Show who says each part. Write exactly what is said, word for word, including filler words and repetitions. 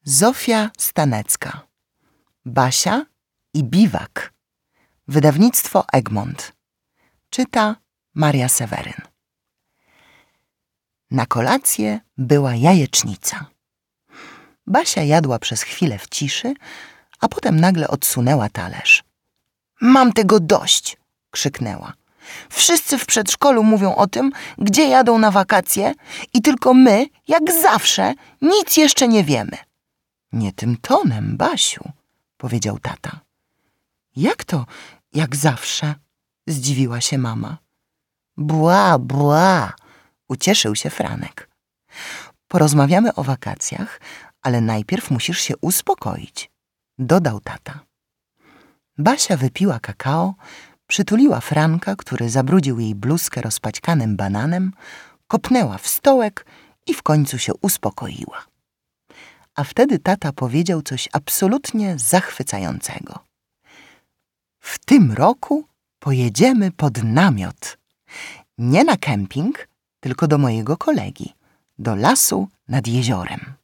Speaker 1: Zofia Stanecka. Basia i Biwak. Wydawnictwo Egmont. Czyta Maria Seweryn. Na kolację była jajecznica. Basia jadła przez chwilę w ciszy, a potem nagle odsunęła talerz. Mam tego dość! Krzyknęła. Wszyscy w przedszkolu mówią o tym, gdzie jadą na wakacje i tylko my, jak zawsze, nic jeszcze nie wiemy. Nie tym tonem, Basiu, powiedział tata. Jak to, jak zawsze? Zdziwiła się mama. Bła, bła, ucieszył się Franek. Porozmawiamy o wakacjach, ale najpierw musisz się uspokoić, dodał tata. Basia wypiła kakao, przytuliła Franka, który zabrudził jej bluzkę rozpaćkanym bananem, kopnęła w stołek i w końcu się uspokoiła. A wtedy tata powiedział coś absolutnie zachwycającego. W tym roku pojedziemy pod namiot. Nie na kemping, tylko do mojego kolegi, do lasu nad jeziorem.